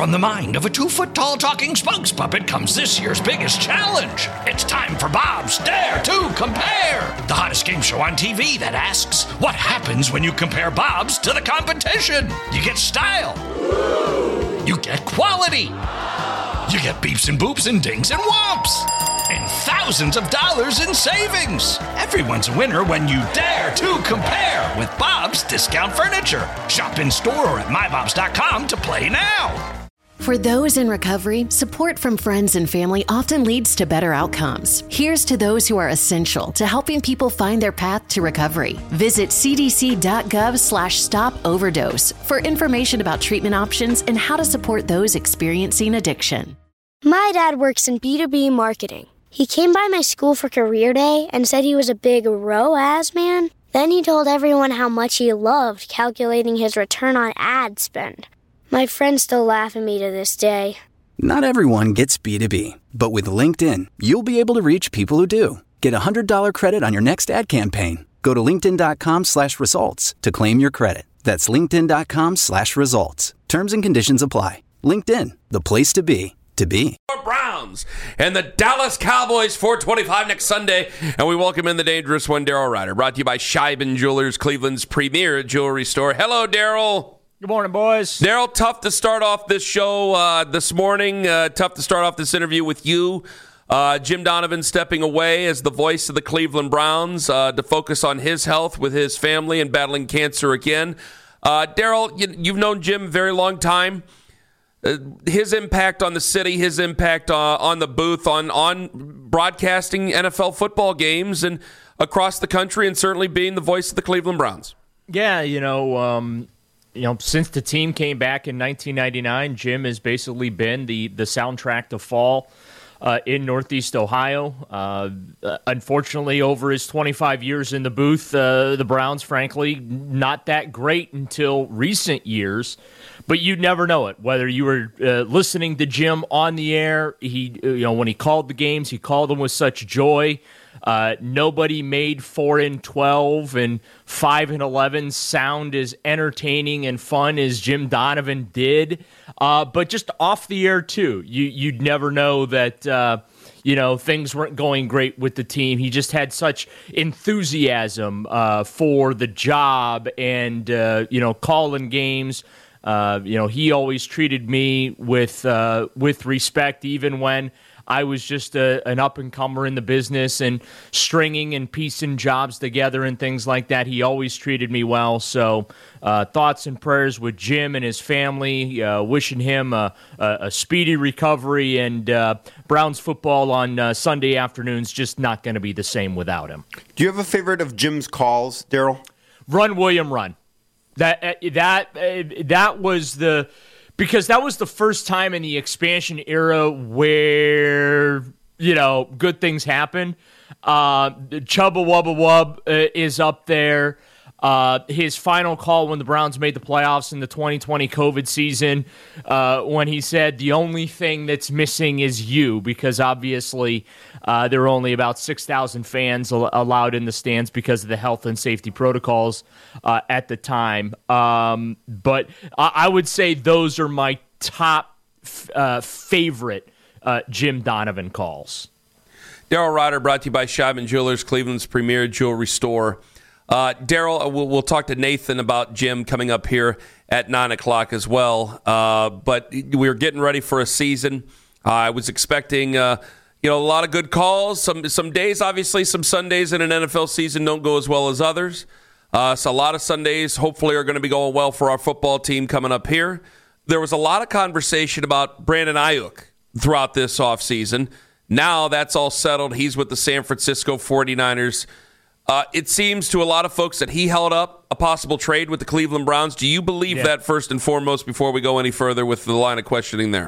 From the mind of a 2-foot-tall talking spokes puppet comes this year's biggest challenge. It's time for Bob's Dare to Compare, the hottest game show on TV that asks, what happens when you compare Bob's to the competition? You get style. You get quality. You get beeps and boops and dings and whomps. And thousands of dollars in savings. Everyone's a winner when you dare to compare with Bob's Discount Furniture. Shop in store or at mybobs.com to play now. For those in recovery, support from friends and family often leads to better outcomes. Here's to those who are essential to helping people find their path to recovery. Visit cdc.gov/stop overdose for information about treatment options and how to support those experiencing addiction. My dad works in B2B marketing. He came by my school for career day and said he was a big ROAS man. Then he told everyone how much he loved calculating his return on ad spend. My friends still laugh at me to this day. Not everyone gets B2B, but with LinkedIn, you'll be able to reach people who do. Get a $100 credit on your next ad campaign. Go to linkedin.com/results to claim your credit. That's linkedin.com/results. Terms and conditions apply. LinkedIn, the place to be, to be. Browns and the Dallas Cowboys 425 next Sunday, and we welcome in the dangerous one, Daryl Ryder, brought to you by Scheiben Jewelers, Cleveland's premier jewelry store. Hello, Daryl. Good morning, boys. Daryl, tough to start off this show this morning. Tough to start off this interview with you. Jim Donovan stepping away as the voice of the Cleveland Browns to focus on his health with his family and battling cancer again. Daryl, you've known Jim a very long time. His impact on the city, his impact on the booth, on broadcasting NFL football games and across the country, and certainly being the voice of the Cleveland Browns. Yeah, since the team came back in 1999, Jim has basically been the soundtrack to fall in Northeast Ohio. Unfortunately, over his 25 years in the booth, the Browns, frankly, not that great until recent years. But you'd never know it, whether you were listening to Jim on the air. When he called the games, he called them with such joy. Nobody made 4-12 and 5-11 sound as entertaining and fun as Jim Donovan did. But just off the air too, you'd never know that things weren't going great with the team. He just had such enthusiasm for the job and calling games. He always treated me with respect, even when I was just an up-and-comer in the business and stringing and piecing jobs together and things like that. He always treated me well. So thoughts and prayers with Jim and his family, wishing him a speedy recovery. And Browns football on Sunday afternoons just not going to be the same without him. Do you have a favorite of Jim's calls, Daryl? Run, William, run. That was because that was the first time in the expansion era where good things happen. Chubba Wubba Wub is up there. His final call when the Browns made the playoffs in the 2020 COVID season, when he said the only thing that's missing is you, because obviously there were only about 6,000 fans allowed in the stands because of the health and safety protocols at the time. But I would say those are my top favorite Jim Donovan calls. Daryl Ryder, brought to you by Scheiben Jewelers, Cleveland's premier jewelry store. Daryl, we'll talk to Nathan about Jim coming up here at 9 o'clock as well. But we're getting ready for a season. I was expecting, a lot of good calls. Some days, obviously, some Sundays in an NFL season don't go as well as others. So a lot of Sundays hopefully are going to be going well for our football team coming up here. There was a lot of conversation about Brandon Ayuk throughout this offseason. Now that's all settled. He's with the San Francisco 49ers. It seems to a lot of folks that he held up a possible trade with the Cleveland Browns. Do you believe that first and foremost before we go any further with the line of questioning there?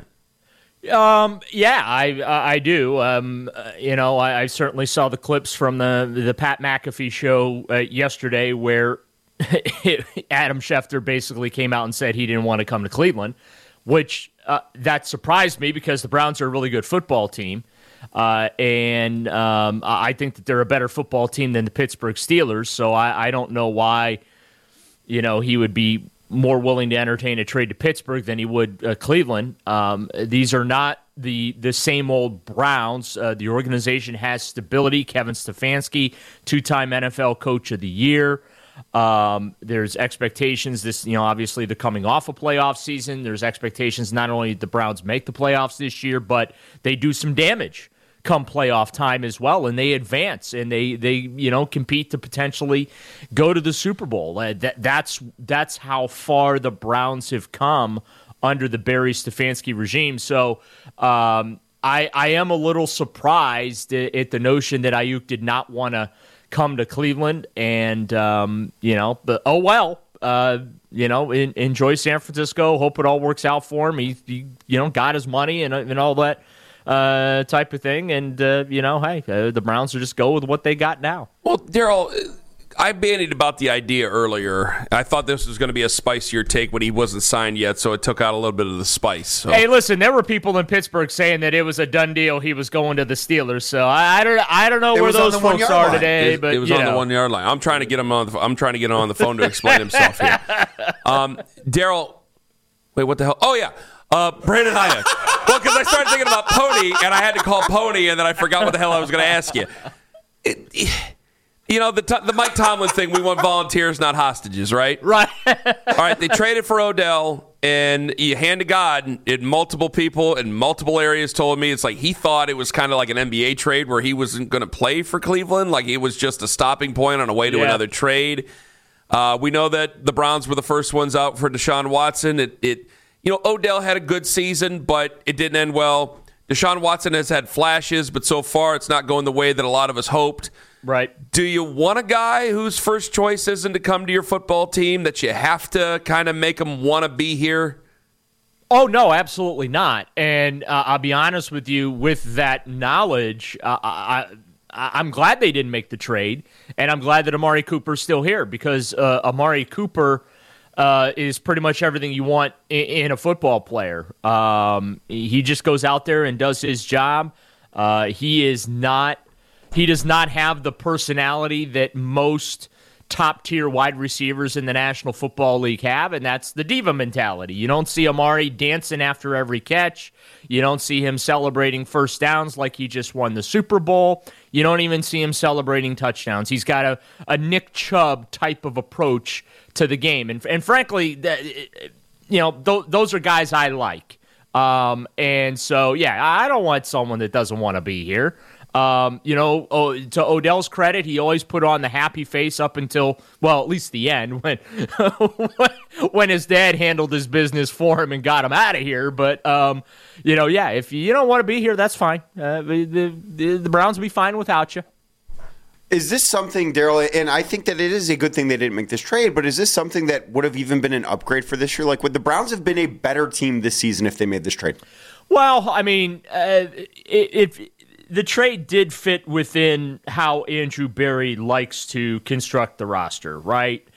I do. I certainly saw the clips from the Pat McAfee show yesterday where Adam Schefter basically came out and said he didn't want to come to Cleveland, which that surprised me because the Browns are a really good football team. And I think that they're a better football team than the Pittsburgh Steelers. So I don't know why, he would be more willing to entertain a trade to Pittsburgh than he would Cleveland. These are not the same old Browns. The organization has stability. Kevin Stefanski, 2-time NFL Coach of the Year. There's expectations. This, obviously they're coming off a playoff season. There's expectations not only the Browns make the playoffs this year, but they do some damage come playoff time as well, and they advance and they compete to potentially go to the Super Bowl. That's how far the Browns have come under the Barry Stefanski regime. So I am a little surprised at the notion that Ayuk did not want to come to Cleveland, and but oh well. Enjoy San Francisco. Hope it all works out for him. He got his money and all that type of thing. And, the Browns will just go with what they got now. Well, Daryl, I bandied about the idea earlier. I thought this was going to be a spicier take when he wasn't signed yet, so it took out a little bit of the spice. So. Hey, listen, there were people in Pittsburgh saying that it was a done deal. He was going to the Steelers. So I don't know where those folks are today. It was on the 1 yard line. I'm trying to get him on. I'm trying to get him on the phone to explain himself here. Daryl, wait, what the hell? Oh yeah, Brandon Aiyuk. Well, because I started thinking about Pony, and I had to call Pony, and then I forgot what the hell I was going to ask you. The Mike Tomlin thing, we want volunteers, not hostages, right? Right. All right, they traded for Odell, and you hand to God, multiple people in multiple areas told me it's like he thought it was kind of like an NBA trade where he wasn't going to play for Cleveland, like it was just a stopping point on a way to another trade. We know that the Browns were the first ones out for Deshaun Watson. Odell had a good season, but it didn't end well. Deshaun Watson has had flashes, but so far it's not going the way that a lot of us hoped. Right. Do you want a guy whose first choice isn't to come to your football team, that you have to kind of make him want to be here? Oh, no, absolutely not. And I'll be honest with you, with that knowledge, I'm glad they didn't make the trade, and I'm glad that Amari Cooper's still here, because Amari Cooper is pretty much everything you want in a football player. He just goes out there and does his job. He does not have the personality that most top-tier wide receivers in the National Football League have, and that's the diva mentality. You don't see Amari dancing after every catch. You don't see him celebrating first downs like he just won the Super Bowl. You don't even see him celebrating touchdowns. He's got a Nick Chubb type of approach to the game. And frankly, those are guys I like. And so, I don't want someone that doesn't want to be here. To Odell's credit, he always put on the happy face up until, well, at least the end when when his dad handled his business for him and got him out of here. But, if you don't want to be here, that's fine. The Browns will be fine without you. Is this something, Daryl, and I think that it is a good thing they didn't make this trade, but is this something that would have even been an upgrade for this year? Like, would the Browns have been a better team this season if they made this trade? Well, I mean, if the trade did fit within how Andrew Berry likes to construct the roster, right?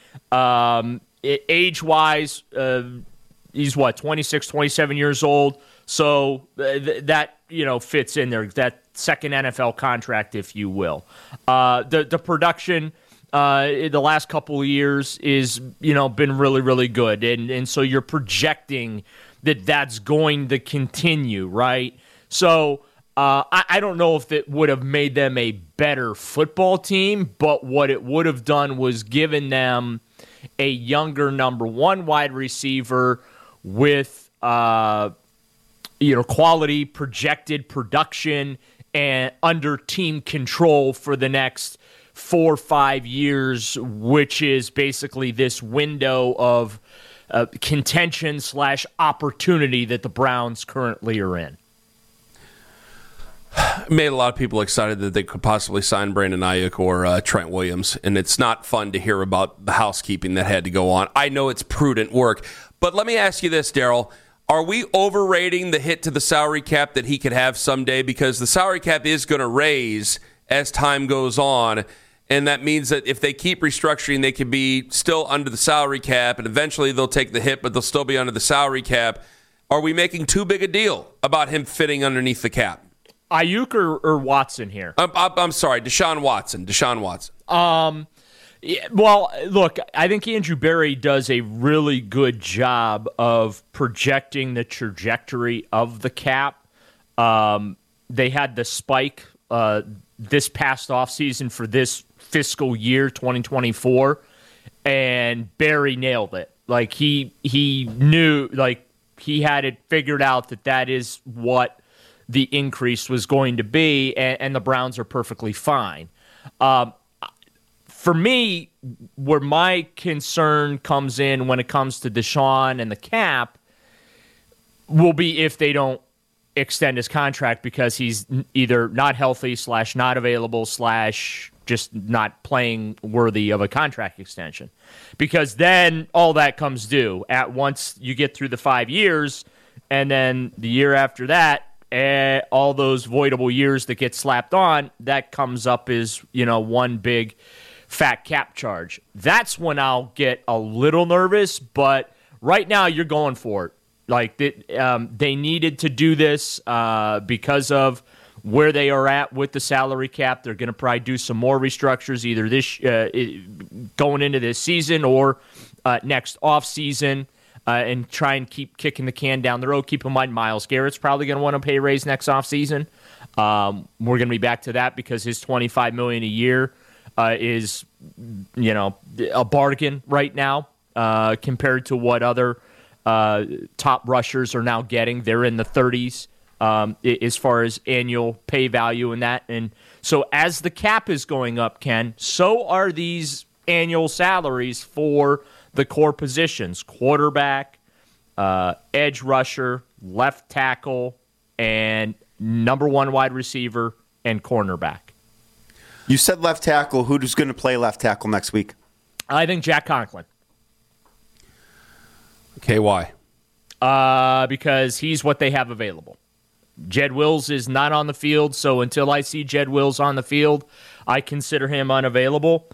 Age-wise, he's 26, 27 years old, so that fits in there, that second NFL contract, if you will. The production in the last couple of years is been really, really good, and so you're projecting that that's going to continue, right? So I don't know if it would have made them a better football team, but what it would have done was given them a younger number one wide receiver with quality, projected production, and under team control for the next 4 or 5 years, which is basically this window of contention / opportunity that the Browns currently are in. Made a lot of people excited that they could possibly sign Brandon Aiyuk or Trent Williams, and it's not fun to hear about the housekeeping that had to go on. I know it's prudent work, but let me ask you this, Daryl. Are we overrating the hit to the salary cap that he could have someday? Because the salary cap is going to raise as time goes on, and that means that if they keep restructuring, they could be still under the salary cap, and eventually they'll take the hit, but they'll still be under the salary cap. Are we making too big a deal about him fitting underneath the cap? Ayuk or Watson here? I'm sorry, Deshaun Watson. Yeah, well, look, I think Andrew Berry does a really good job of projecting the trajectory of the cap. They had the spike this past offseason for this fiscal year, 2024, and Berry nailed it. Like, he knew, like, he had it figured out that is what the increase was going to be, and the Browns are perfectly fine. For me, where my concern comes in when it comes to Deshaun and the cap will be if they don't extend his contract because he's either not healthy / not available / just not playing worthy of a contract extension. Because then all that comes due at once you get through the 5 years, and then the year after that, all those voidable years that get slapped on, that comes up as, one big fat cap charge. That's when I'll get a little nervous, but right now you're going for it. Like, they needed to do this because of where they are at with the salary cap. They're going to probably do some more restructures either this going into this season or next offseason and try and keep kicking the can down the road. Keep in mind, Myles Garrett's probably going to want to pay a raise next offseason. We're going to be back to that because his $25 million a year is, a bargain right now compared to what other top rushers are now getting. They're in the 30s as far as annual pay value and that. And so as the cap is going up, Ken, so are these annual salaries for the core positions: quarterback, edge rusher, left tackle, and number one wide receiver and cornerback. You said left tackle. Who's going to play left tackle next week? I think Jack Conklin. Okay, why? Because he's what they have available. Jed Wills is not on the field, so until I see Jed Wills on the field, I consider him unavailable.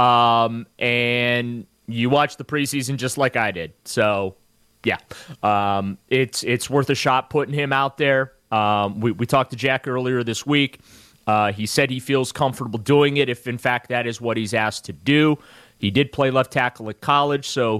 And you watched the preseason just like I did. So, yeah, it's worth a shot putting him out there. We talked to Jack earlier this week. He said he feels comfortable doing it if, in fact, that is what he's asked to do. He did play left tackle at college, so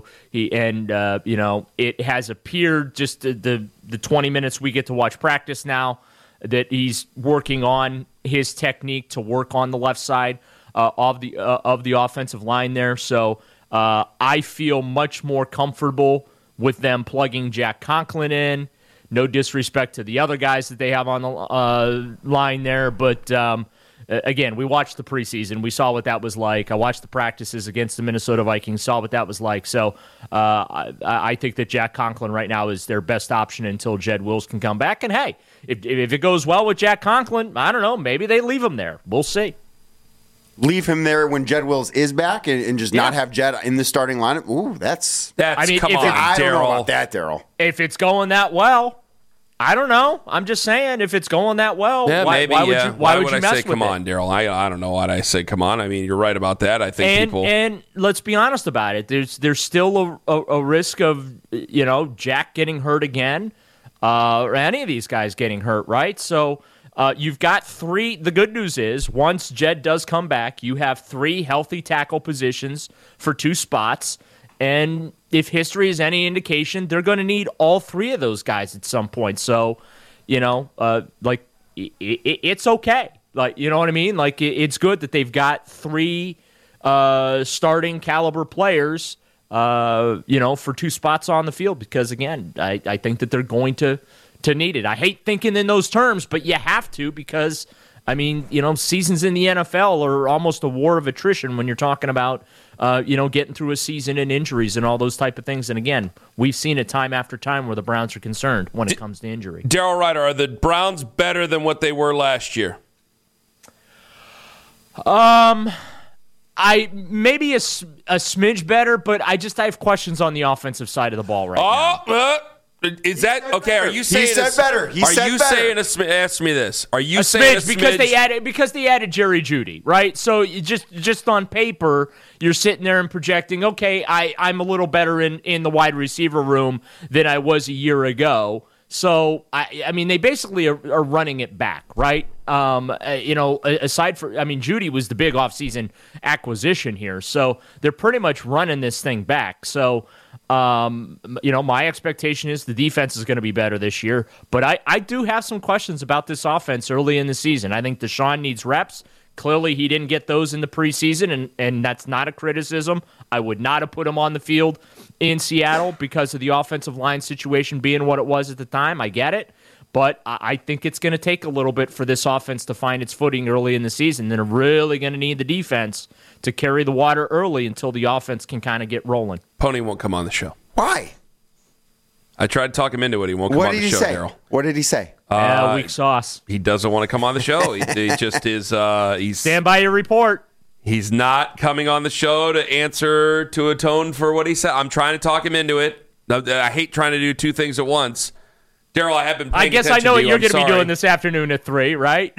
it has appeared just the 20 minutes we get to watch practice now that he's working on his technique to work on the left side of the offensive line there. So I feel much more comfortable with them plugging Jack Conklin in. No disrespect to the other guys that they have on the line there, but again, we watched the preseason. We saw what that was like. I watched the practices against the Minnesota Vikings, saw what that was like. So I think that Jack Conklin right now is their best option until Jed Wills can come back. And, hey, if it goes well with Jack Conklin, I don't know, maybe they leave him there. We'll see. Leave him there when Jed Wills is back and just not have Jed in the starting lineup? Ooh, come on, I don't know Daryl. about that, Daryl. If it's going that well, I don't know. I'm just saying, if it's going that well, why would you mess say come with on, Daryl? I don't know why I say come on. I mean, you're right about that. I think and let's be honest about it. There's still a risk of Jack getting hurt again, or any of these guys getting hurt, right? So you've got three. The good news is once Jed does come back, you have three healthy tackle positions for two spots. And if history is any indication, they're going to need all three of those guys at some point. So, it's okay. Like, you know what I mean? Like, it's good that they've got three starting caliber players, for two spots on the field. Because, again, I think that they're going to need it. I hate thinking in those terms, but you have to because, seasons in the NFL are almost a war of attrition when you're talking about getting through a season and injuries and all those type of things. And again, we've seen it time after time where the Browns are concerned when it comes to injury. Daryl Ryder, are the Browns better than what they were last year? I maybe a smidge better, but I have questions on the offensive side of the ball right now. Is that okay? Are you saying he said better? He said better. Ask me this. Are you a saying smidge because they added Jerry Jeudy, right? So you just on paper, you're sitting there and projecting. Okay, I'm a little better in the wide receiver room than I was a year ago. So, I mean, they basically are running it back, right? Aside from, Judy was the big offseason acquisition here. So they're pretty much running this thing back. So, my expectation is the defense is going to be better this year. But I do have some questions about this offense early in the season. I think Deshaun needs reps. Clearly, he didn't get those in the preseason, and that's not a criticism. I would not have put him on the field in Seattle because of the offensive line situation being what it was at the time. I get it. But I think it's going to take a little bit for this offense to find its footing early in the season. They're really going to need the defense to carry the water early until the offense can kind of get rolling. Pony won't come on the show. Why? I tried to talk him into it. He won't come on the show, Daryl. What did he say? Weak sauce. He doesn't want to come on the show. He just is. He's stand by your report. He's not coming on the show to answer, to atone for what he said. I'm trying to talk him into it. I hate trying to do two things at once. Daryl, I have been paying attention to you. I guess I know what you're going to be doing this afternoon at 3, right?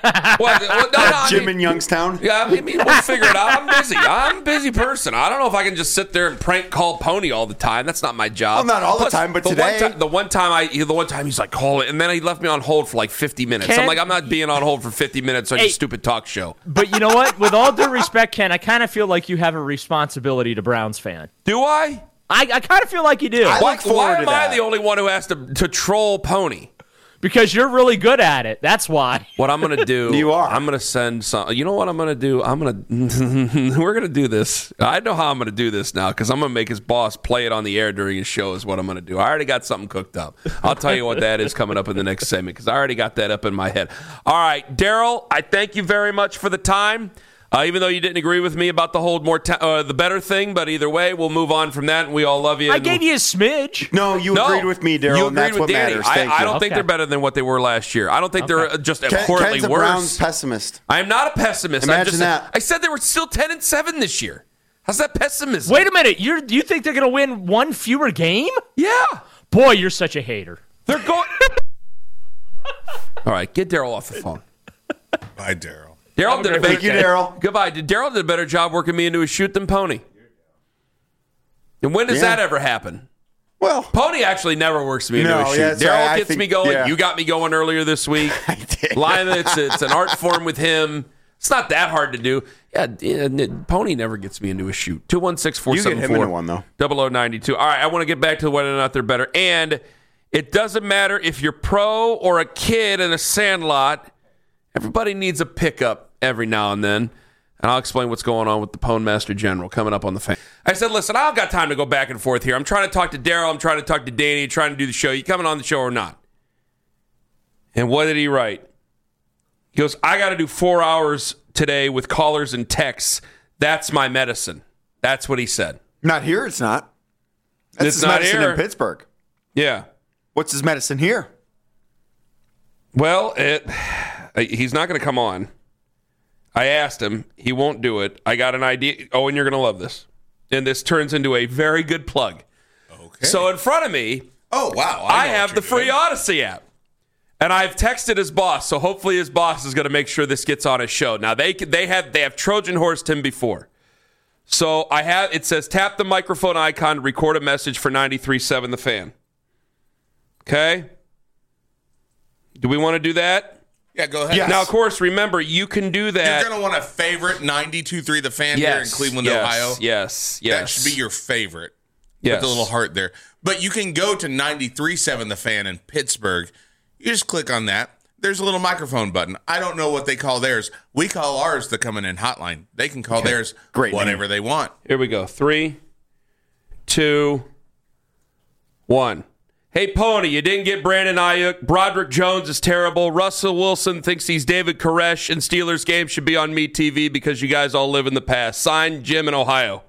Jim in Youngstown? Yeah, we'll figure it out. I'm busy. I'm a busy person. I don't know if I can just sit there and prank call Pony all the time. That's not my job. Well, not all the time, but today. The one time he's like, call it. And then he left me on hold for like 50 minutes. I'm like, I'm not being on hold for 50 minutes on your stupid talk show. But you know what? With all due respect, Ken, I kind of feel like you have a responsibility to Browns fan. Do I? I kind of feel like you do. Why am I the only one who has to troll Pony? Because you're really good at it. That's why. What I'm going to do, you are. I'm going to send some. You know what I'm going to do? We're going to do this. I know how I'm going to do this now because I'm going to make his boss play it on the air during his show is what I'm going to do. I already got something cooked up. I'll tell you what that is coming up in the next segment because I already got that up in my head. All right, Daryl, I thank you very much for the time. Even though you didn't agree with me about the whole the better thing, but either way, we'll move on from that, and we all love you. I gave you a smidge. No, you agreed with me, Daryl, and that's what matters. I don't think they're better than what they were last year. I don't think they're just abhorrently Ken's a worse. Browns pessimist. I am not a pessimist. Imagine that. I said they were still 10-7 this year. How's that pessimism? Wait a minute. You think they're going to win one fewer game? Yeah. Boy, you're such a hater. They're going. All right, get Daryl off the phone. Bye, Daryl. Daryl did a better. Thank you, Daryl. Goodbye. Daryl did a better job working me into a shoot than Pony. And when does that ever happen? Well, Pony actually never works me into a shoot. Daryl gets me going. Yeah. You got me going earlier this week. I did. It's an art form with him. It's not that hard to do. Yeah, Pony never gets me into a shoot. 216-474. You get him into one, though. 0092. All right, I want to get back to whether or not they're better. And it doesn't matter if you're pro or a kid in a sandlot. Everybody needs a pickup every now and then. And I'll explain what's going on with the Pone Master General coming up on the fan. I said, listen, I don't got time to go back and forth here. I'm trying to talk to Daryl. I'm trying to talk to Danny. Trying to do the show. You coming on the show or not? And what did he write? He goes, I got to do 4 hours today with callers and texts. That's my medicine. That's what he said. Not here, it's not. That's his medicine in Pittsburgh. Yeah. What's his medicine here? Well, he's not going to come on. I asked him. He won't do it. I got an idea. Oh, and you're going to love this. And this turns into a very good plug. Okay. So in front of me, oh wow, I have the free Odyssey app. And I've texted his boss, so hopefully his boss is going to make sure this gets on his show. Now they have Trojan horsed him before. So it says tap the microphone icon to record a message for 93.7 The Fan. Okay? Do we want to do that? Yeah, go ahead. Yes. Now, of course, remember, you can do that. You're going to want to favorite 92.3 The Fan here in Cleveland, Ohio. Yes. That should be your favorite. Yes. With a little heart there. But you can go to 93.7 The Fan in Pittsburgh. You just click on that. There's a little microphone button. I don't know what they call theirs. We call ours the coming in hotline. They can call theirs whatever they want. Here we go. 3, 2, 1. Hey, Pony, you didn't get Brandon Ayuk. Broderick Jones is terrible. Russell Wilson thinks he's David Koresh, and Steelers game should be on MeTV because you guys all live in the past. Signed, Jim in Ohio.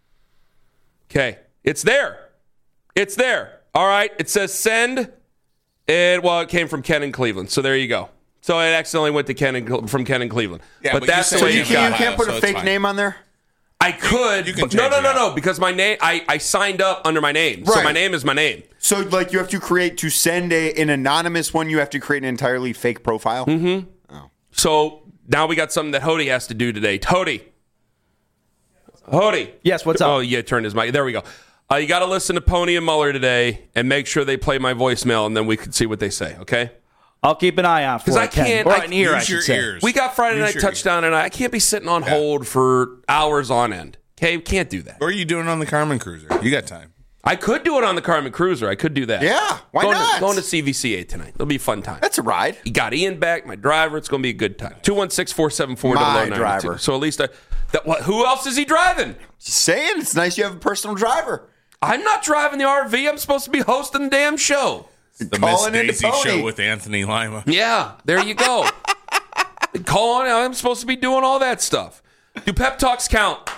Okay. It's there. It's there. All right. It says send. It came from Ken in Cleveland. So there you go. So it accidentally went to from Ken in Cleveland. Yeah, but that's the way you can't put a fake name on there? I could. You can no, because my name, I signed up under my name. Right. So my name is my name. So, like, you have to send an anonymous one, you have to create an entirely fake profile? Mm-hmm. Oh. So now we got something that Hody has to do today. Hody. Yes, what's up? Oh, yeah, turn his mic. There we go. You got to listen to Pony and Muller today and make sure they play my voicemail, and then we can see what they say, okay? I'll keep an eye out for it. Because I can't. Or an ear, I should say. Ears. We got Friday Use Night Touchdown, and I can't be sitting on hold for hours on end. Okay? Can't do that. Or are you doing it on the Carmen Cruiser? You got time. I could do it on the Carmen Cruiser. I could do that. Yeah, why not? Going to CVCA tonight. It'll be a fun time. That's a ride. You got Ian back, my driver. It's going to be a good time. 216-474-0092. My driver. So at least who else is he driving? Just saying, it's nice you have a personal driver. I'm not driving the RV. I'm supposed to be hosting the damn show. The Miss Daisy show with Anthony Lima. Yeah, there you go. I'm supposed to be doing all that stuff. Do pep talks count?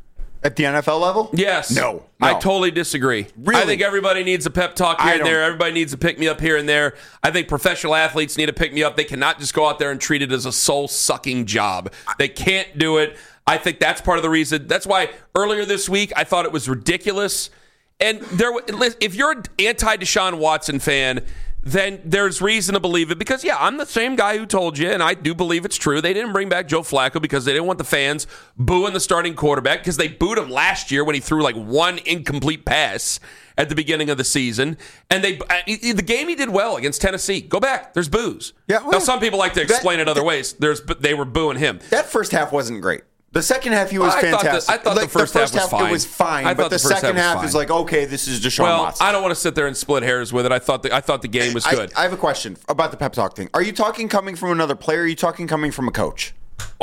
At the NFL level? Yes. No. I totally disagree. Really? I think everybody needs a pep talk here and there. Everybody needs to pick me up here and there. I think professional athletes need to pick me up. They cannot just go out there and treat it as a soul-sucking job. They can't do it. I think that's part of the reason. That's why earlier this week I thought it was ridiculous. And if you're an anti-Deshaun Watson fan, then there's reason to believe it. Because, I'm the same guy who told you, and I do believe it's true. They didn't bring back Joe Flacco because they didn't want the fans booing the starting quarterback, because they booed him last year when he threw like one incomplete pass at the beginning of the season. And the game he did well against Tennessee. Go back. There's boos. Yeah, well, now, some people like to explain it other ways. They were booing him. That first half wasn't great. The second half, he was fantastic. I thought the first half was fine. It was fine, but the second half is like, okay, this is Deshaun Watson. I don't want to sit there and split hairs with it. I thought the game was good. I have a question about the pep talk thing. Are you talking coming from another player? Or are you talking coming from a coach?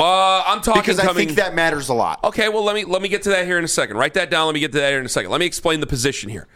I'm talking because I think that matters a lot. Okay, well let me get to that here in a second. Write that down. Let me get to that here in a second. Let me explain the position here.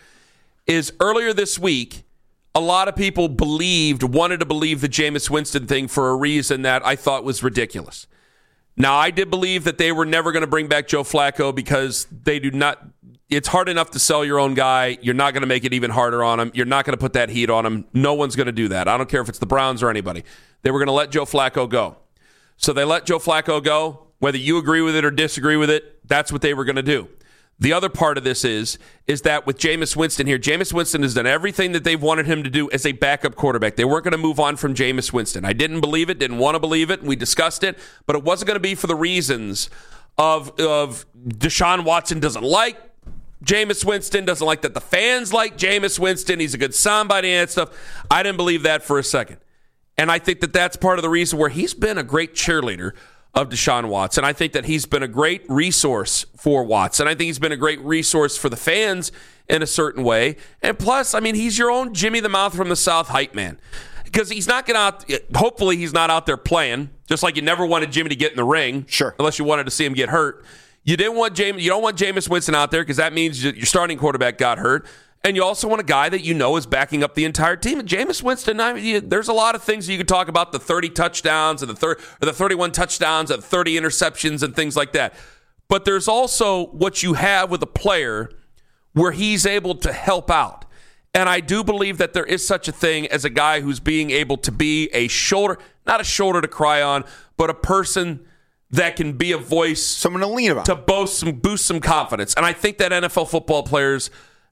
Is earlier this week, a lot of people wanted to believe the Jameis Winston thing for a reason that I thought was ridiculous. Now, I did believe that they were never going to bring back Joe Flacco because they do not. It's hard enough to sell your own guy. You're not going to make it even harder on him. You're not going to put that heat on him. No one's going to do that. I don't care if it's the Browns or anybody. They were going to let Joe Flacco go. So they let Joe Flacco go. Whether you agree with it or disagree with it, that's what they were going to do. The other part of this is that with Jameis Winston here, Jameis Winston has done everything that they've wanted him to do as a backup quarterback. They weren't going to move on from Jameis Winston. I didn't believe it, didn't want to believe it. We discussed it, but it wasn't going to be for the reasons of Deshaun Watson doesn't like Jameis Winston, doesn't like that the fans like Jameis Winston. He's a good somebody and that stuff. I didn't believe that for a second. And I think that that's part of the reason where he's been a great cheerleader of Deshaun Watson. I think that he's been a great resource for Watson. I think he's been a great resource for the fans in a certain way. And plus, he's your own Jimmy the Mouth from the South hype man. Because he's not hopefully he's not out there playing, just like you never wanted Jimmy to get in the ring. Sure. Unless you wanted to see him get hurt. You don't want Jameis Winston out there because that means your starting quarterback got hurt. And you also want a guy that is backing up the entire team. And Jameis Winston, there's a lot of things you could talk about, the 30 touchdowns and the 31 touchdowns and 30 interceptions and things like that. But there's also what you have with a player where he's able to help out. And I do believe that there is such a thing as a guy who's being able to be a shoulder, not a shoulder to cry on, but a person that can be a voice. Someone to lean about. To boost some confidence. And I think that NFL football players,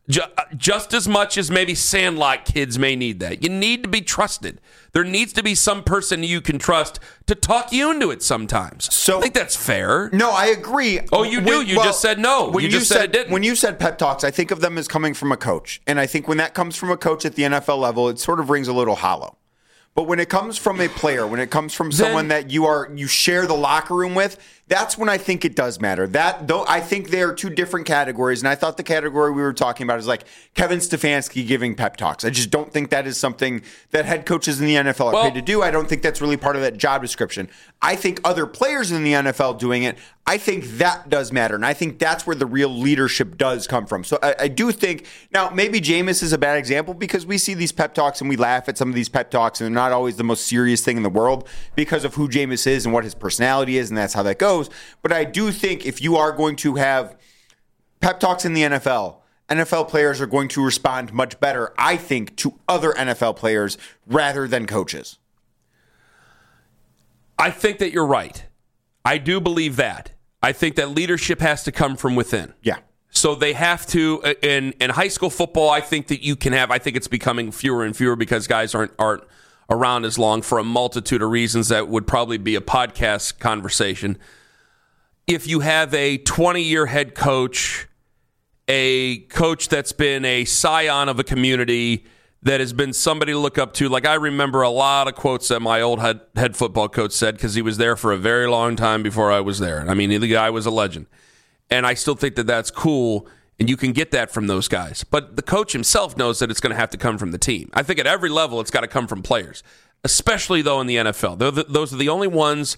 just as much as maybe Sandlot kids may need that. You need to be trusted. There needs to be some person you can trust to talk you into it sometimes. So I think that's fair. No, I agree. Oh, you do? You just said no. You just said it didn't. When you said pep talks, I think of them as coming from a coach. And I think when that comes from a coach at the NFL level, it sort of rings a little hollow. But when it comes from a player, when it comes from someone that you share the locker room with, that's when I think it does matter. I think they are two different categories, and I thought the category we were talking about is like Kevin Stefanski giving pep talks. I just don't think that is something that head coaches in the NFL are paid to do. I don't think that's really part of that job description. I think other players in the NFL doing it, I think that does matter, and I think that's where the real leadership does come from. So I do think, now maybe Jameis is a bad example because we see these pep talks and we laugh at some of these pep talks, and they're not always the most serious thing in the world because of who Jameis is and what his personality is, and that's how that goes. But I do think if you are going to have pep talks in the NFL players are going to respond much better, I think, to other NFL players rather than coaches. I think that you're right. I do believe that. I think that leadership has to come from within. Yeah. So they have to, in high school football, I think that you can have, I think it's becoming fewer and fewer because guys aren't around as long for a multitude of reasons that would probably be a podcast conversation. If you have a 20-year head coach a coach that's been a scion of a community, that has been somebody to look up to. Like, I remember a lot of quotes that my old head football coach said, because he was there for a very long time before I was there. I mean, the guy was a legend. And I still think that that's cool, and you can get that from those guys. But the coach himself knows that it's going to have to come from the team. I think at every level it's got to come from players, especially, though, in the NFL. Those are the only ones,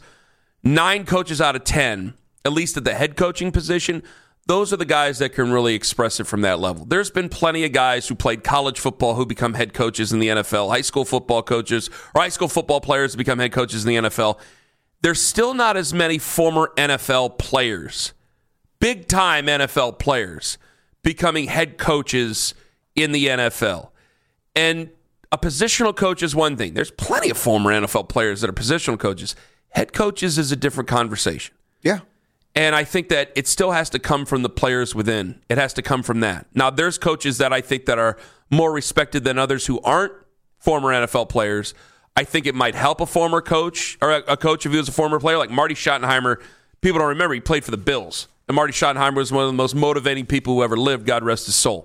9 coaches out of 10, at least at the head coaching position, those are the guys that can really express it from that level. There's been plenty of guys who played college football who become head coaches in the NFL, high school football coaches, or high school football players who become head coaches in the NFL. There's still not as many former NFL players, big-time NFL players, becoming head coaches in the NFL. And a positional coach is one thing. There's plenty of former NFL players that are positional coaches. Head coaches is a different conversation. Yeah. And I think that it still has to come from the players within. It has to come from that. Now, there's coaches that I think that are more respected than others who aren't former NFL players. I think it might help a former coach, or a coach if he was a former player, like Marty Schottenheimer. People don't remember, he played for the Bills. And Marty Schottenheimer was one of the most motivating people who ever lived, God rest his soul.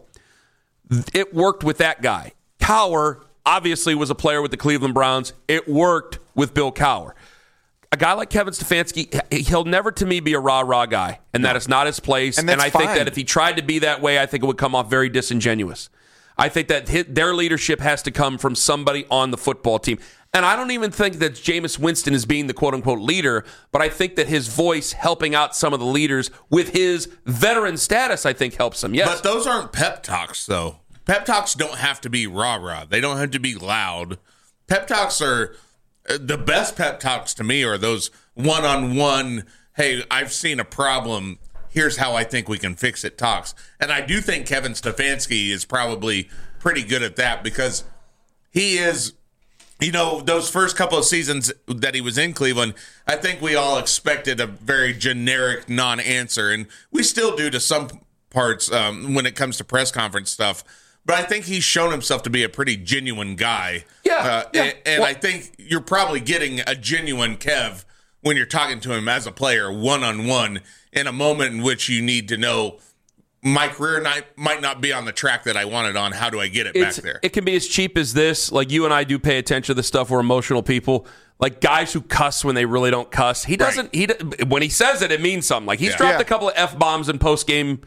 It worked with that guy. Cowher obviously was a player with the Cleveland Browns. It worked with Bill Cowher. A guy like Kevin Stefanski, he'll never to me be a rah-rah guy, and that is not his place. And I think that if he tried to be that way, I think it would come off very disingenuous. I think that their leadership has to come from somebody on the football team. And I don't even think that Jameis Winston is being the quote-unquote leader, but I think that his voice helping out some of the leaders with his veteran status, I think, helps him. Yes. But those aren't pep talks, though. Pep talks don't have to be rah-rah. They don't have to be loud. Pep talks are... The best pep talks to me are those one-on-one, hey, I've seen a problem, here's how I think we can fix it talks. And I do think Kevin Stefanski is probably pretty good at that, because he is, those first couple of seasons that he was in Cleveland, I think we all expected a very generic non-answer. And we still do to some parts when it comes to press conference stuff. But I think he's shown himself to be a pretty genuine guy. And I think you're probably getting a genuine Kev when you're talking to him as a player, one-on-one, in a moment in which you need to know, my career might not be on the track that I wanted on. How do I get it back there? It can be as cheap as this. Like, you and I do pay attention to this stuff. We're emotional people. Like, guys who cuss when they really don't cuss. He doesn't. Right. When he says it, it means something. Like, he's dropped a couple of F-bombs in post-game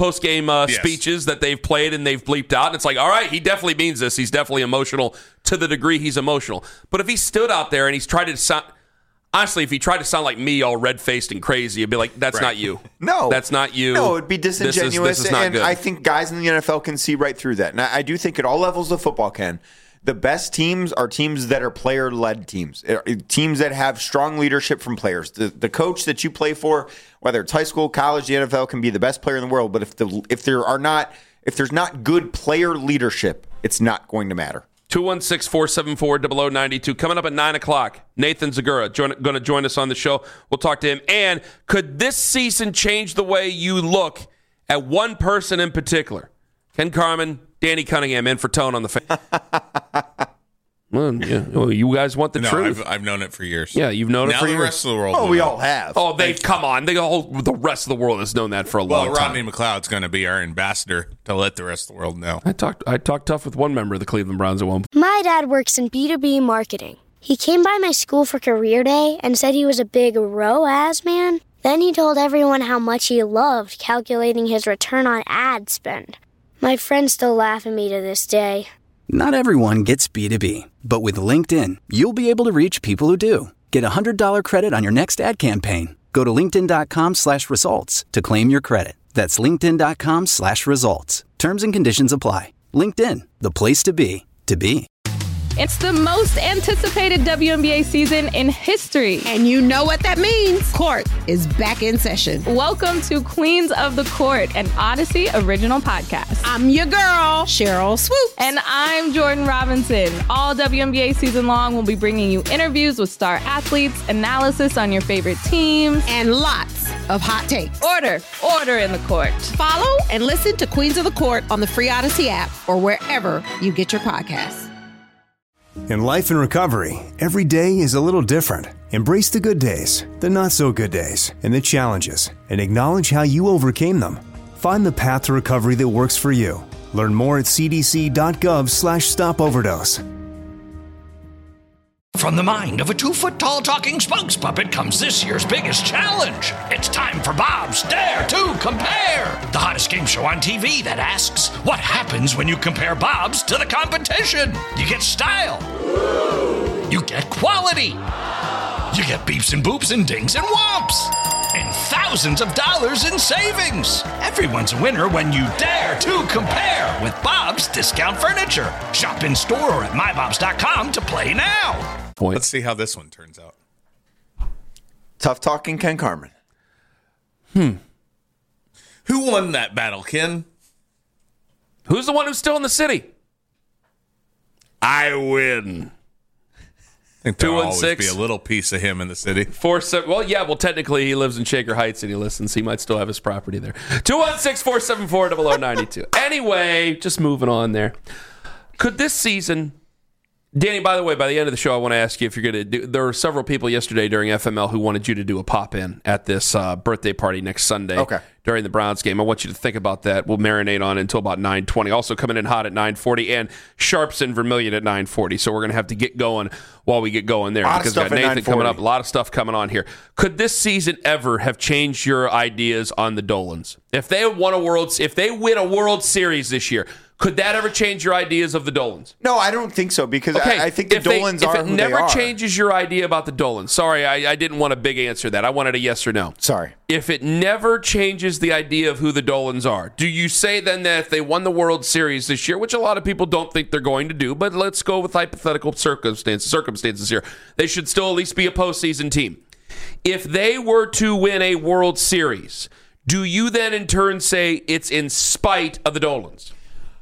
speeches that they've played and they've bleeped out. And it's like, all right, he definitely means this. He's definitely emotional to the degree he's emotional. But if he stood out there and he's tried to sound, honestly, if he tried to sound like me, all red-faced and crazy, it'd be like, that's not you. No. That's not you. No, it'd be disingenuous. This is not good. I think guys in the NFL can see right through that. And I do think at all levels of football can. The best teams are teams that are player-led teams, teams that have strong leadership from players. The coach that you play for, whether it's high school, college, the NFL, can be the best player in the world. But if there's not good player leadership, it's not going to matter. 216-474-0092. Coming up at 9 o'clock, Nathan Zagura going to join us on the show. We'll talk to him. And could this season change the way you look at one person in particular? Ken Carman, Danny Cunningham, in for Tone on the fan. Well, you guys want the truth. I've known it for years. Yeah, you've known it for years. Now the rest of the world. Oh, we all have. Oh, come on. The rest of the world has known that for a long time. Well, Rodney McLeod's going to be our ambassador to let the rest of the world know. I talked tough with one member of the Cleveland Browns at one point. My dad works in B2B marketing. He came by my school for career day and said he was a big ROAS man. Then he told everyone how much he loved calculating his return on ad spend. My friends still laugh at me to this day. Not everyone gets B2B, but with LinkedIn, you'll be able to reach people who do. Get $100 credit on your next ad campaign. Go to linkedin.com/results to claim your credit. That's linkedin.com/results. Terms and conditions apply. LinkedIn, the place to be, to be. It's the most anticipated WNBA season in history. And you know what that means. Court is back in session. Welcome to Queens of the Court, an Odyssey original podcast. I'm your girl, Cheryl Swoops. And I'm Jordan Robinson. All WNBA season long, we'll be bringing you interviews with star athletes, analysis on your favorite teams, and lots of hot takes. Order in the court. Follow and listen to Queens of the Court on the free Odyssey app or wherever you get your podcasts. In life and recovery, every day is a little different. Embrace the good days, the not so good days, and the challenges, and acknowledge how you overcame them. Find the path to recovery that works for you. Learn more at cdc.gov/stopoverdose. From the mind of a 2-foot-tall talking spokes puppet comes this year's biggest challenge. It's time for Bob's Dare to Compare, the hottest game show on TV that asks, what happens when you compare Bob's to the competition? You get style. You get quality. You get beeps and boops and dings and whomps. And thousands of dollars in savings. Everyone's a winner when you dare to compare with Bob's Discount Furniture. Shop in store or at mybobs.com to play now. Let's see how this one turns out. Tough talking Ken Carman. Who won that battle, Ken? Who's the one who's still in the city? I win. I think there'll always be a little piece of him in the city. 4-7. Well, yeah. Well, technically, he lives in Shaker Heights and he listens. He might still have his property there. 216-474-0092. Anyway, just moving on there. Could this season, Danny? By the way, by the end of the show, I want to ask you if you're going to do. There were several people yesterday during FML who wanted you to do a pop in at this birthday party next Sunday. Okay. During the Browns game. I want you to think about that. We'll marinate on it until about 9:20. Also coming in hot at 9:40 and Sharps and Vermilion at 9:40. So we're going to have to get going while we get going there. Because we've got Nathan coming up. A lot of stuff coming on here. Could this season ever have changed your ideas on the Dolans? If they win a World Series this year, could that ever change your ideas of the Dolans? No, I don't think so, because I think the Dolans are who they are. If it never changes your idea about the Dolans, sorry, I didn't want a big answer to that. I wanted a yes or no. Sorry. If it never changes the idea of who the Dolans are, do you say then that if they won the World Series this year, which a lot of people don't think they're going to do, but let's go with hypothetical circumstances here, they should still at least be a postseason team. If they were to win a World Series, do you then in turn say it's in spite of the Dolans?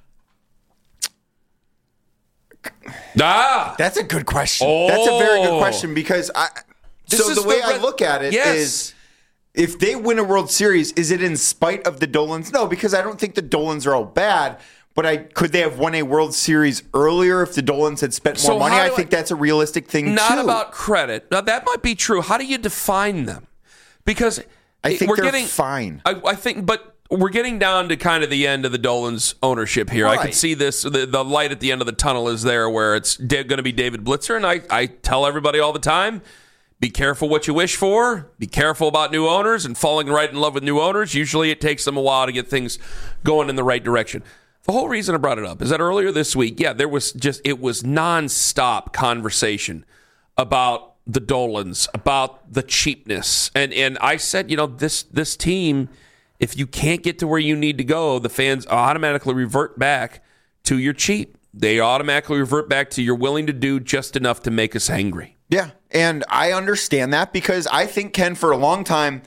That's a good question. That's a very good question, because the way I look at it is, if they win a World Series, is it in spite of the Dolans? No, because I don't think the Dolans are all bad. But could they have won a World Series earlier if the Dolans had spent more money? I think that's a realistic thing, not about credit. Now, that might be true. How do you define them? Because I think they're fine. I think, but we're getting down to kind of the end of the Dolans' ownership here. Right. I can see this. The light at the end of the tunnel is there, where it's going to be David Blitzer. And I tell everybody all the time, be careful what you wish for. Be careful about new owners and falling right in love with new owners. Usually it takes them a while to get things going in the right direction. The whole reason I brought it up is that earlier this week, it was nonstop conversation about the Dolans, about the cheapness. And I said, this team, if you can't get to where you need to go, the fans automatically revert back to you're cheap. They automatically revert back to you're willing to do just enough to make us angry. Yeah, and I understand that, because I think, Ken, for a long time,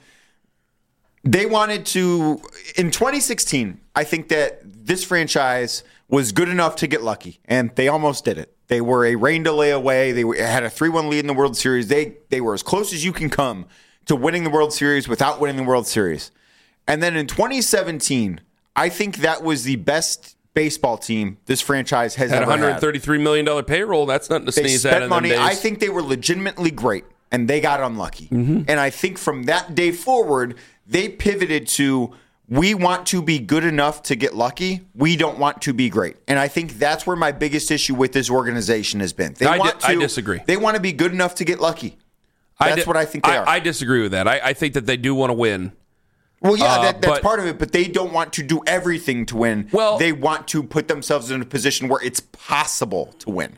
they wanted to, in 2016, I think that this franchise was good enough to get lucky, and they almost did it. They were a rain delay away. They had a 3-1 lead in the World Series. They were as close as you can come to winning the World Series without winning the World Series. And then in 2017, I think that was the best baseball team this franchise has ever had. $133 million payroll. That's nothing to sneeze at in them days. I think they were legitimately great, and they got unlucky. Mm-hmm. And I think from that day forward, they pivoted to, we want to be good enough to get lucky. We don't want to be great. And I think that's where my biggest issue with this organization has been. I disagree. They want to be good enough to get lucky. That's what I think they are. I disagree with that. I think that they do want to win. Well, yeah, that's part of it, but they don't want to do everything to win. Well, they want to put themselves in a position where it's possible to win.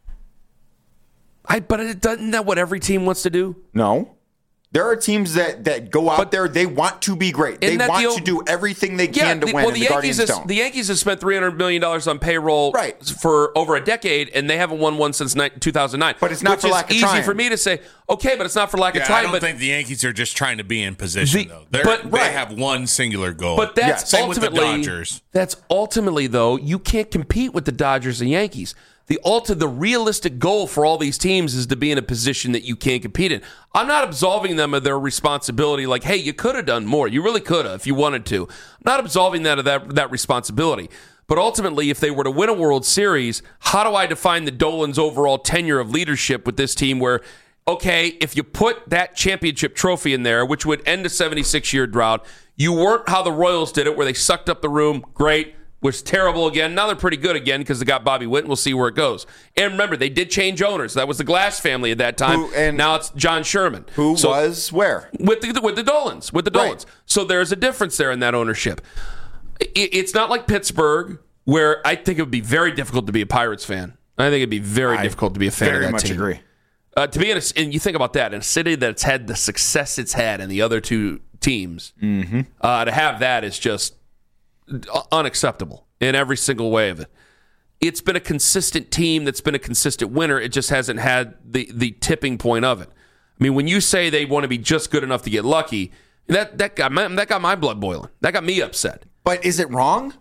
But isn't that what every team wants to do? No. There are teams that go out there, they want to be great. They want to do everything they can to win, and the Guardians don't. The Yankees have spent $300 million on payroll for over a decade, and they haven't won one since 2009. But it's not for lack of trying. It's easy for me to say, okay, but it's not for lack of trying. I don't think the Yankees are just trying to be in position, though. They have one singular goal. But that's same with the Dodgers. That's ultimately, though, you can't compete with the Dodgers and Yankees. The realistic goal for all these teams is to be in a position that you can't compete in. I'm not absolving them of their responsibility, like, hey, you could have done more. You really could have if you wanted to. I'm not absolving that of that responsibility. But ultimately, if they were to win a World Series, how do I define the Dolans' overall tenure of leadership with this team where okay, if you put that championship trophy in there, which would end a 76-year drought, you weren't how the Royals did it, where they sucked up the room. Great. Was terrible again. Now they're pretty good again because they got Bobby Witt, and we'll see where it goes. And remember, they did change owners. That was the Glass family at that time. Now it's John Sherman. Who was where? With the Dolans. With the Dolans. Right. So there's a difference there in that ownership. It's not like Pittsburgh, where I think it would be very difficult to be a Pirates fan. I think it'd be very difficult to be a fan of that team. Very much agree. To be and you think about that, in a city that's had the success it's had in the other two teams, to have that is just unacceptable in every single way of it. It's been a consistent team that's been a consistent winner. It just hasn't had the tipping point of it. I mean, when you say they want to be just good enough to get lucky, that got my blood boiling. That got me upset. But is it wrong?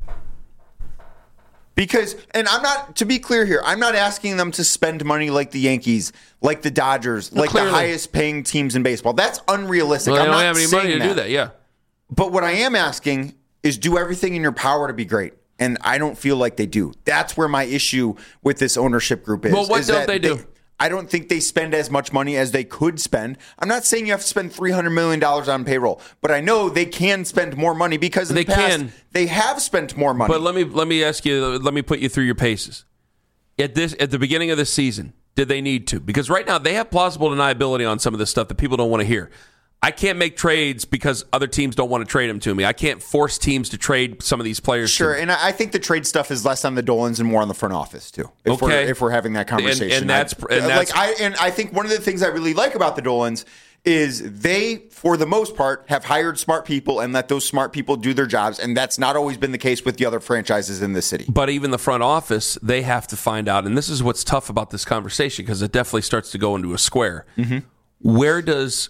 Because, and I'm not, to be clear here, I'm not asking them to spend money like the Yankees, like the Dodgers, like the highest paying teams in baseball. That's unrealistic. Well, I'm not have any saying money to do that, yeah. But what I am asking is do everything in your power to be great. And I don't feel like they do. That's where my issue with this ownership group is. Well, what don't they do? I don't think they spend as much money as they could spend. I'm not saying you have to spend $300 million on payroll, but I know they can spend more money because in the past they have spent more money. But let me ask you, let me put you through your paces. At the beginning of this season, did they need to? Because right now they have plausible deniability on some of this stuff that people don't want to hear. I can't make trades because other teams don't want to trade them to me. I can't force teams to trade some of these players. Sure, and I think the trade stuff is less on the Dolans and more on the front office too. If we're having that conversation, I think one of the things I really like about the Dolans is they, for the most part, have hired smart people and let those smart people do their jobs, and that's not always been the case with the other franchises in the city. But even the front office, they have to find out, and this is what's tough about this conversation because it definitely starts to go into a square. Mm-hmm. Where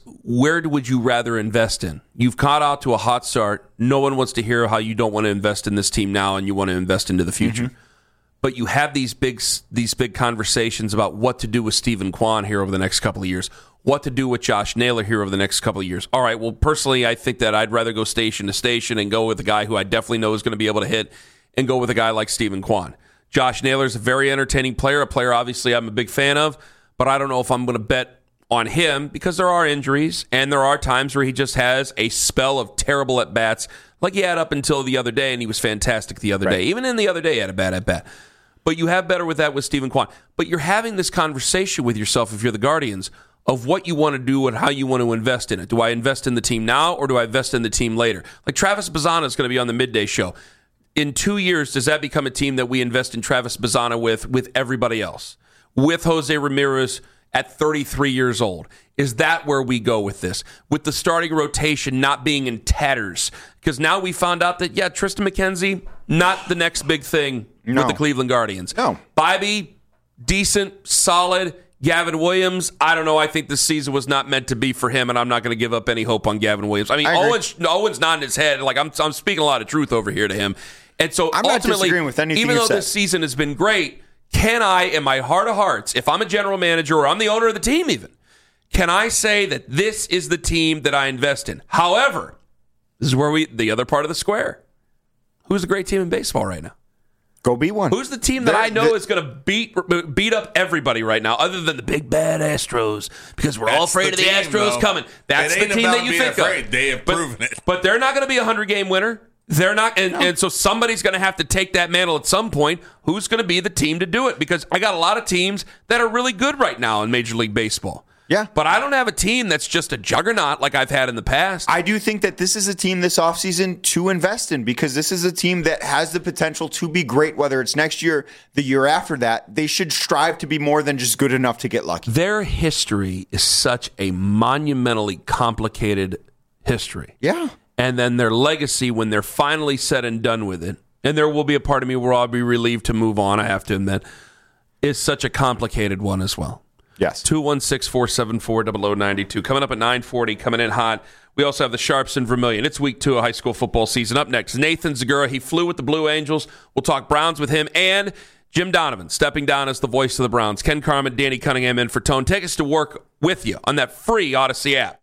would you rather invest in? You've caught out to a hot start. No one wants to hear how you don't want to invest in this team now and you want to invest into the future. Mm-hmm. But you have these big conversations about what to do with Stephen Kwan here over the next couple of years, what to do with Josh Naylor here over the next couple of years. All right, well, personally, I think that I'd rather go station to station and go with a guy who I definitely know is going to be able to hit and go with a guy like Stephen Kwan. Josh Naylor's a very entertaining player, a player obviously I'm a big fan of, but I don't know if I'm going to bet on him because there are injuries and there are times where he just has a spell of terrible at-bats like he had up until the other day, and he was fantastic the other day. Even in the other day, he had a bad at-bat. But you have better with that with Stephen Kwan. But you're having this conversation with yourself, if you're the Guardians, of what you want to do and how you want to invest in it. Do I invest in the team now or do I invest in the team later? Like Travis Bazzana is going to be on the midday show. In 2 years, does that become a team that we invest in Travis Bazzana with everybody else? With Jose Ramirez at 33 years old? Is that where we go with this? With the starting rotation not being in tatters? Because now we found out that, Tristan McKenzie, not the next big thing with the Cleveland Guardians. No. Bobby, decent, solid. Gavin Williams, I don't know. I think this season was not meant to be for him, and I'm not going to give up any hope on Gavin Williams. I mean, Owen's nodding his head. Like I'm speaking a lot of truth over here to him. And so I'm not disagreeing with anything even though you said. This season has been great, can I, in my heart of hearts, if I'm a general manager or I'm the owner of the team even, can I say that this is the team that I invest in? However, this is where the other part of the square. Who's a great team in baseball right now? Go be one. Who's the team that I know is going to beat up everybody right now, other than the big bad Astros? Because we're all afraid of the Astros coming. That's the team that you think of. They have proven it. But they're not going to be a 100-game winner. They're not, and so somebody's going to have to take that mantle at some point. Who's going to be the team to do it? Because I got a lot of teams that are really good right now in Major League Baseball. Yeah. But I don't have a team that's just a juggernaut like I've had in the past. I do think that this is a team this offseason to invest in because this is a team that has the potential to be great, whether it's next year, the year after that. They should strive to be more than just good enough to get lucky. Their history is such a monumentally complicated history. Yeah. And then their legacy when they're finally said and done with it, and there will be a part of me where I'll be relieved to move on, I have to admit, is such a complicated one as well. Yes. 216-474-0092. Coming up at 9:40, coming in hot. We also have the Sharps and Vermilion. It's week 2 of high school football season. Up next, Nathan Zagura. He flew with the Blue Angels. We'll talk Browns with him. And Jim Donovan stepping down as the voice of the Browns. Ken Carman, Danny Cunningham in for Tone. Take us to work with you on that free Odyssey app.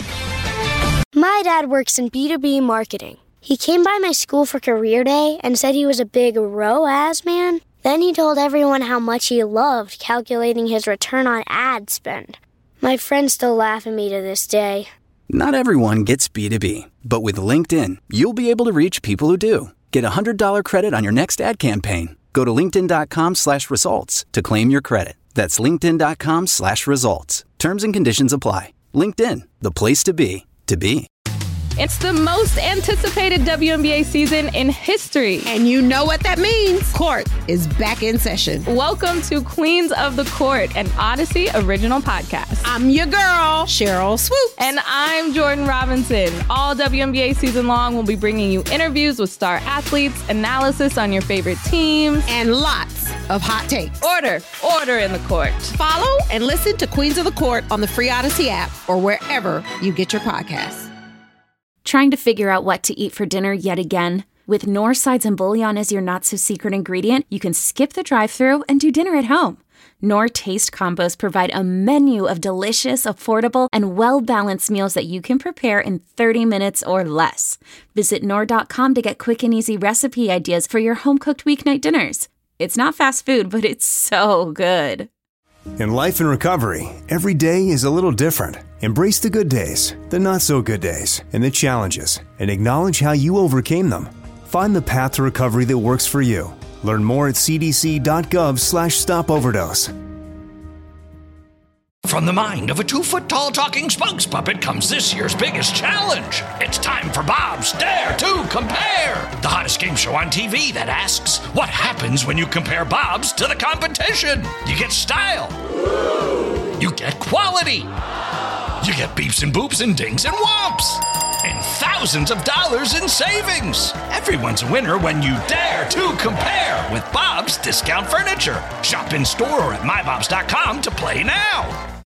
My dad works in B2B marketing. He came by my school for career day and said he was a big ROAS man. Then he told everyone how much he loved calculating his return on ad spend. My friends still laugh at me to this day. Not everyone gets B2B, but with LinkedIn, you'll be able to reach people who do. Get a $100 credit on your next ad campaign. Go to linkedin.com/results to claim your credit. That's linkedin.com/results. Terms and conditions apply. LinkedIn, the place to be, to be. It's the most anticipated WNBA season in history. And you know what that means. Court is back in session. Welcome to Queens of the Court, an Odyssey original podcast. I'm your girl, Cheryl Swoops. And I'm Jordan Robinson. All WNBA season long, we'll be bringing you interviews with star athletes, analysis on your favorite teams, and lots of hot takes. Order in the court. Follow and listen to Queens of the Court on the free Odyssey app or wherever you get your podcasts. Trying to figure out what to eat for dinner yet again? With Knorr sides and bouillon as your not-so-secret ingredient, you can skip the drive-thru and do dinner at home. Knorr Taste Combos provide a menu of delicious, affordable, and well-balanced meals that you can prepare in 30 minutes or less. Visit Knorr.com to get quick and easy recipe ideas for your home-cooked weeknight dinners. It's not fast food, but it's so good. In life and recovery, every day is a little different. Embrace the good days, the not so good days, and the challenges, and acknowledge how you overcame them. Find the path to recovery that works for you. Learn more at cdc.gov/stopoverdose. From the mind of a 2-foot-tall talking spokes puppet comes this year's biggest challenge. It's time for Bob's Dare to Compare, the hottest game show on TV that asks, what happens when you compare Bob's to the competition? You get style. You get quality. You get beeps and boops and dings and whomps. And thousands of dollars in savings. Everyone's a winner when you dare to compare with Bob's Discount Furniture. Shop in store or at mybobs.com to play now.